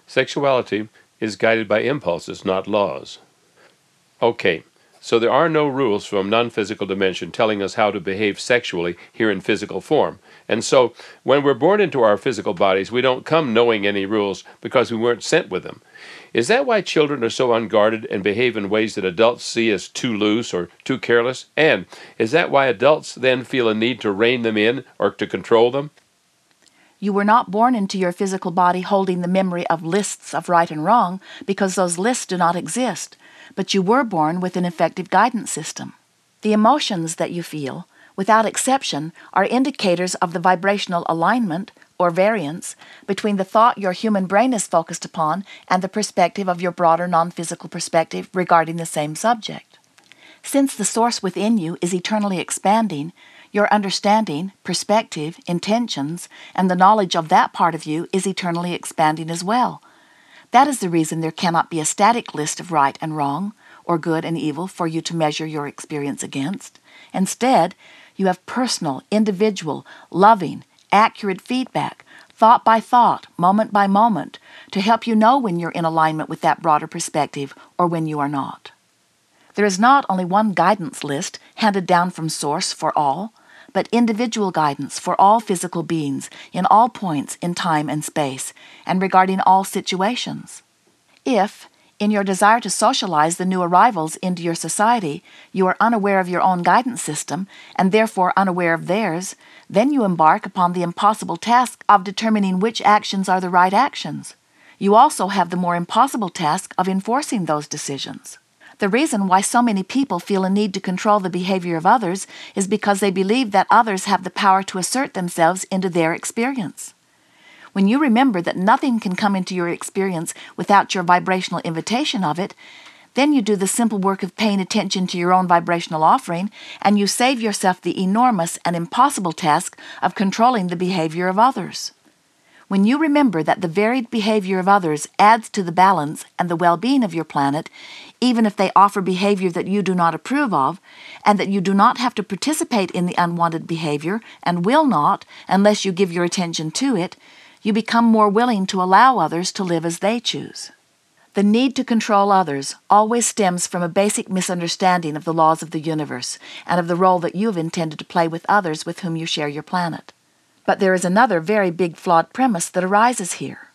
Sexuality is guided by impulses, not laws. Okay, so there are no rules from non-physical dimension telling us how to behave sexually here in physical form. And so when we're born into our physical bodies, we don't come knowing any rules because we weren't sent with them. Is that why children are so unguarded and behave in ways that adults see as too loose or too careless? And is that why adults then feel a need to rein them in or to control them? You were not born into your physical body holding the memory of lists of right and wrong because those lists do not exist, but you were born with an effective guidance system. The emotions that you feel, without exception, are indicators of the vibrational alignment, or variance, between the thought your human brain is focused upon and the perspective of your broader non-physical perspective regarding the same subject. Since the source within you is eternally expanding, your understanding, perspective, intentions, and the knowledge of that part of you is eternally expanding as well. That is the reason there cannot be a static list of right and wrong, or good and evil for you to measure your experience against. Instead, you have personal, individual, loving, accurate feedback, thought by thought, moment by moment, to help you know when you're in alignment with that broader perspective or when you are not. There is not only one guidance list handed down from Source for all, but individual guidance for all physical beings in all points in time and space, and regarding all situations. If, in your desire to socialize the new arrivals into your society, you are unaware of your own guidance system, and therefore unaware of theirs, then you embark upon the impossible task of determining which actions are the right actions. You also have the more impossible task of enforcing those decisions. The reason why so many people feel a need to control the behavior of others is because they believe that others have the power to assert themselves into their experience. When you remember that nothing can come into your experience without your vibrational invitation of it, then you do the simple work of paying attention to your own vibrational offering, and you save yourself the enormous and impossible task of controlling the behavior of others. When you remember that the varied behavior of others adds to the balance and the well-being of your planet, even if they offer behavior that you do not approve of, and that you do not have to participate in the unwanted behavior and will not unless you give your attention to it, you become more willing to allow others to live as they choose. The need to control others always stems from a basic misunderstanding of the laws of the universe and of the role that you have intended to play with others with whom you share your planet. But there is another very big flawed premise that arises here.